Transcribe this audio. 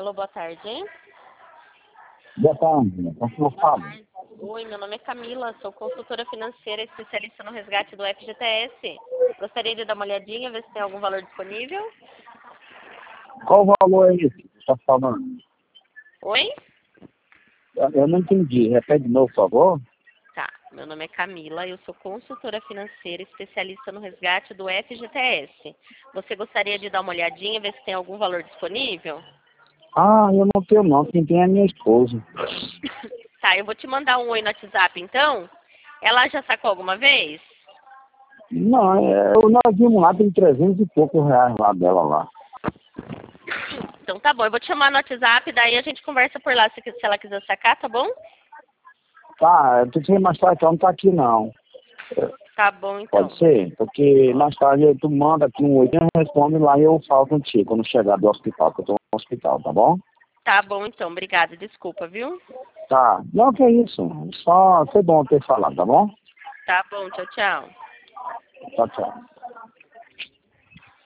Alô, boa tarde. Boa tarde, posso falar? Oi, meu nome é Camila, sou consultora financeira especialista no resgate do FGTS. Gostaria de dar uma olhadinha, ver se tem algum valor disponível. Qual o valor é esse que você está falando? Oi? Eu não entendi, repete de novo, por favor. Tá, meu nome é Camila, eu sou consultora financeira especialista no resgate do FGTS. Você gostaria de dar uma olhadinha, ver se tem algum valor disponível? Ah, eu não tenho não, quem tem é minha esposa. Tá, eu vou te mandar um oi no WhatsApp então. Ela já sacou alguma vez? Não, nós vimos lá, tem 300 e poucos reais lá dela lá. Então tá bom, eu vou te chamar no WhatsApp, daí a gente conversa por lá se ela quiser sacar, tá bom? Tá, tu tinha mais tarde, então não tá aqui não. Tá bom então. Pode ser? Porque mais tarde tu manda aqui um oi, eu respondo lá e eu falo contigo quando chegar do hospital, que eu tô no hospital, tá bom? Tá bom então, obrigada, desculpa, viu? Tá, não, que é isso, só foi bom ter falado, tá bom? Tá bom, tchau, tchau. Tchau, tchau.